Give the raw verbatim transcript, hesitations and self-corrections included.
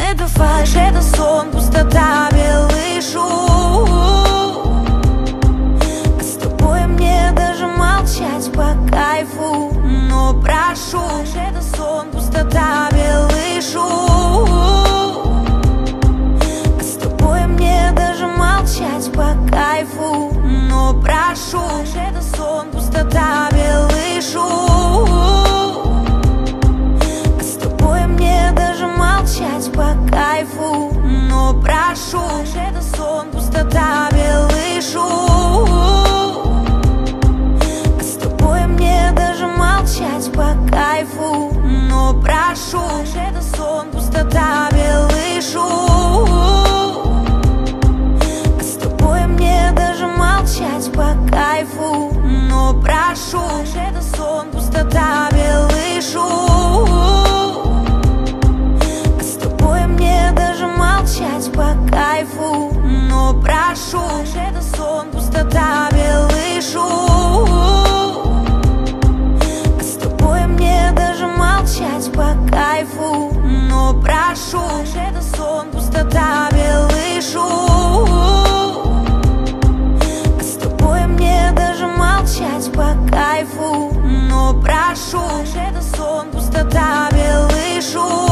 Это фальшь, это сон, пустота, белый шум. А с тобой мне даже молчать по кайфу. Но прошу, это сон, пустота, белый шум. А с тобой мне даже молчать по кайфу. Но прошу, это сон, пустота, белый шум. А с тобой мне даже молчать по кайфу. Но прошу, это сон, пустота, белый шум. А с тобой мне даже молчать по кайфу. Но прошу, это сон, пустота, белый шум. А с тобой мне даже молчать по кайфу. Но прошу, это сон, пустота, белый шум. А с тобой мне даже молчать по кайфу. Но прошу, это сон, пустота, белый шум. А с тобой мне даже молчать по кайфу. Но прошу, это сон, пустота, белый шум. А с тобой мне даже молчать по кайфу. Но прошу, это сон, пустота, белый шум.